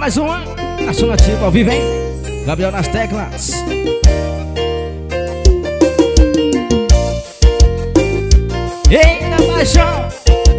mais uma. Ação ativa ao vivo, hein? Gabriel nas teclas. Eita, paixão.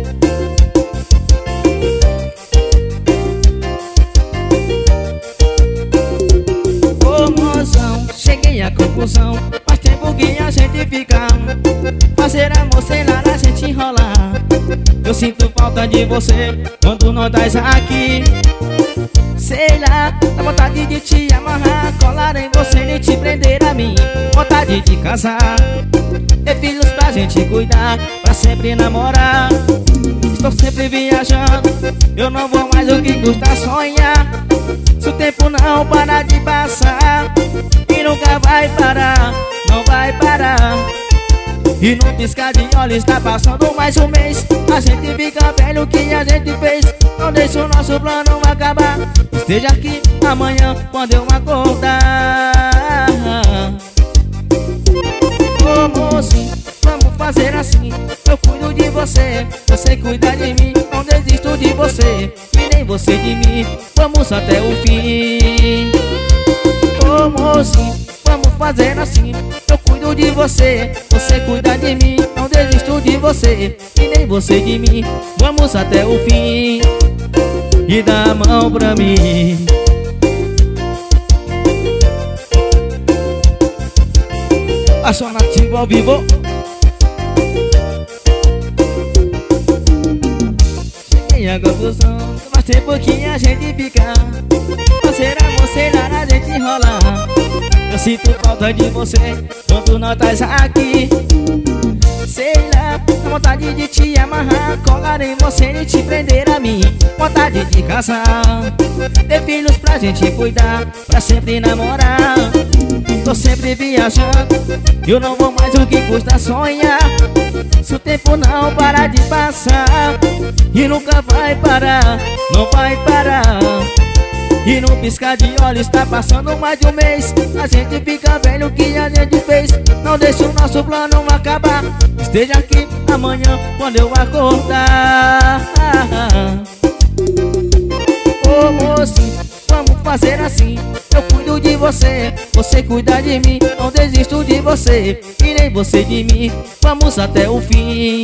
Ô mozão, cheguei à conclusão. Faz tempo que a gente fica. Fazer amor, sei lá, a gente enrolar. Eu sinto falta de você quando nós estás aqui. Sei lá, dá vontade de te amarrar, colar em você e te prender a mim. Vontade de casar, ter filhos pra gente cuidar, pra sempre namorar. Estou sempre viajando, eu não vou mais, o que custa sonhar. Se o tempo não parar de passar, e nunca vai parar, não vai parar. E no piscar de olhos está passando mais um mês. A gente fica velho, o que a gente fez? Não deixa o nosso plano acabar. Esteja aqui amanhã quando eu acordar. Ô moço, vamos fazer assim. Eu cuido de você, você cuida de mim. Não desisto de você, e nem você de mim. Vamos até o fim. Ô moço, vamos fazer assim. Eu cuido de você, você cuida de mim. Não desisto de você, e nem você de mim. Vamos até o fim. E dá a mão pra mim. Ação nativa ao vivo. Cheguei à conclusão, faz tempo que a gente fica. Fazer amor, sei lá, a gente enrolar. Eu sinto falta de você quando nós estás aqui. Sei lá, dá vontade de te amarrar, colar em você e te prender a mim. Vontade de casar, ter filhos pra gente cuidar, pra sempre namorar. Tô sempre viajando, eu não vou mais, o que custa sonhar. Se o tempo não parar de passar, e nunca vai parar, não vai parar. E no piscar de olhos está passando mais de um mês. A gente fica velho, o que a gente fez? Não deixa o nosso plano acabar. Esteja aqui amanhã quando eu acordar. Ô moço, vamos fazer assim. Eu cuido de você, você cuida de mim. Não desisto de você, e nem você de mim. Vamos até o fim.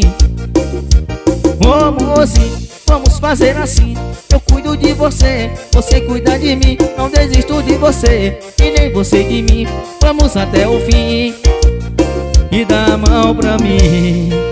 Ô moço, vamos fazer assim. Eu cuido de você, você cuida de mim. Não desisto de você, e nem você de mim. Vamos até o fim. E dá a mão pra mim.